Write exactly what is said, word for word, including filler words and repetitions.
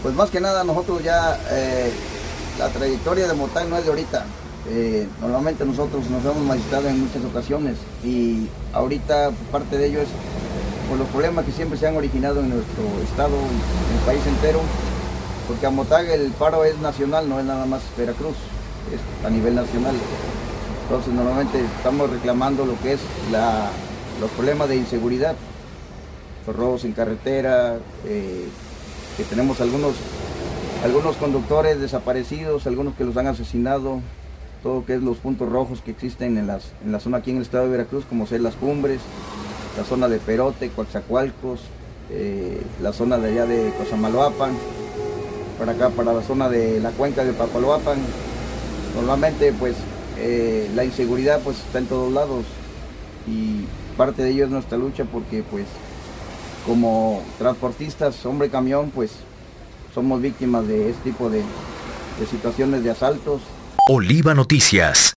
Pues más que nada nosotros ya, eh, la trayectoria de Motag no es de ahorita. Eh, normalmente nosotros nos hemos magistrado en muchas ocasiones y ahorita parte de ello es por los problemas que siempre se han originado en nuestro estado, en el país entero, porque a Motag el paro es nacional, no es nada más Veracruz, es a nivel nacional. Entonces normalmente estamos reclamando lo que es la, los problemas de inseguridad, los robos en carretera, eh, que tenemos algunos, algunos conductores desaparecidos, algunos que los han asesinado, todo lo que es los puntos rojos que existen en, las, en la zona aquí en el estado de Veracruz, como ser las Cumbres, la zona de Perote, Coatzacoalcos, eh, la zona de allá de Cosamaloapan, para acá, para la zona de la cuenca de Papaloapan. Normalmente pues eh, la inseguridad pues está en todos lados y parte de ello es nuestra lucha porque pues como transportistas, hombre camión, pues somos víctimas de este tipo de, de situaciones de asaltos. Oliva Noticias.